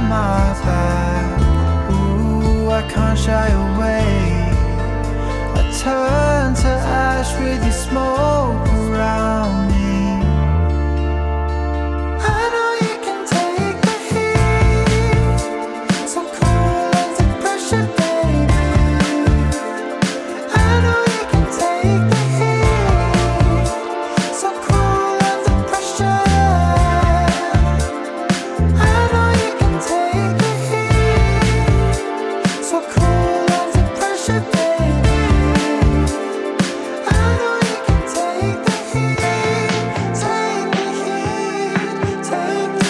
behind my back. Ooh, I can't shy away. I turn to ash with your smoke around me. I know you can take the heat, so cool under pressure, baby. I know you can take the heat, so cool under pressure. I know you can take the heat, so cool under pressure, baby. I know you can take the heat, take the heat, take the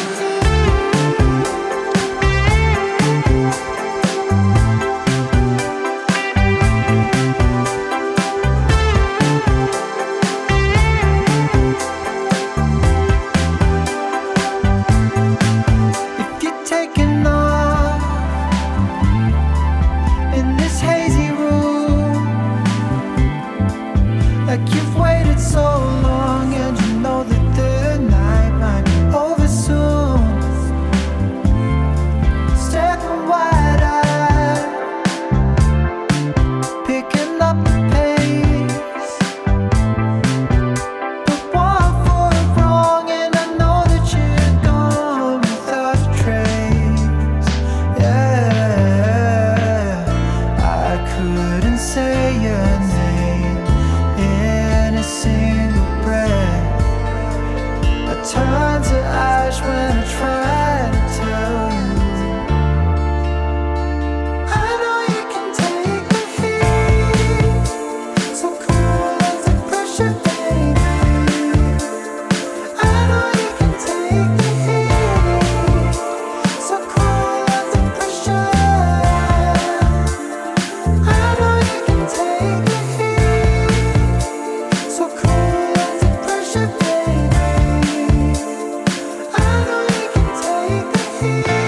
If you're taking off in this hazy room, like you've waited so long, and you know that the night might be over soon. Staring wide-eyed, picking up the pace, but one foot wrong, and I know that you're gone without a trace. Yeah, I couldn't say your name in a single breath. I turn to ash when I try to tell you. I know you can take the heat, so cool under pressure, baby. I know you can take the heat, so cool under pressure. I know you can take the heat, so cool under pressure, baby. I know you can take the heat.